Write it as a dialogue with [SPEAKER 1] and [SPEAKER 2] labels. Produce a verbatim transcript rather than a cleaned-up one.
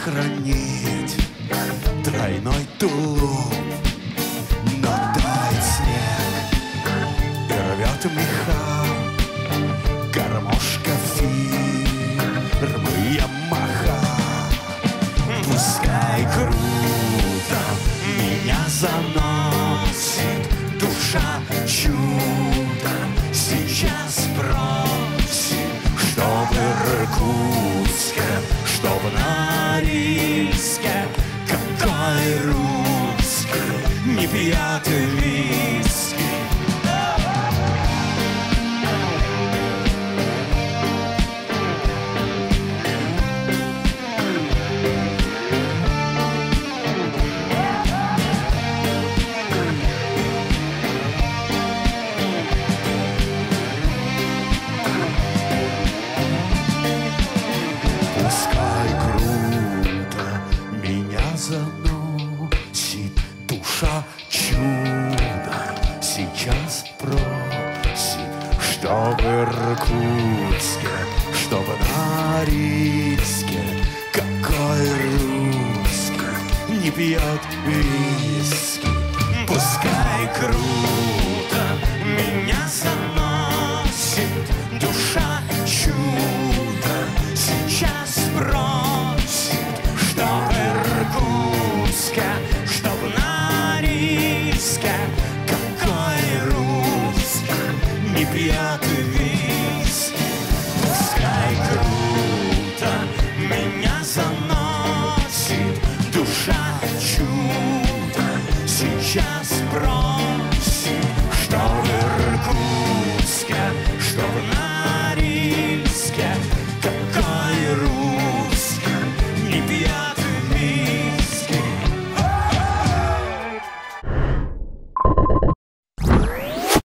[SPEAKER 1] хранить тройной тулуп, но тает снег и рвет меха гармошка фирмы Ямаха. Пускай круто меня заносит душа чудом, сейчас просит, чтобы Иркутске, чтобы Норильске, какой русский не пьет виски. Пускай круто меня заносит душа чудо, сейчас просит, чтобы Иркутске, чтобы Норильске, какой русский не пьет виски. Пускай круто меня заносит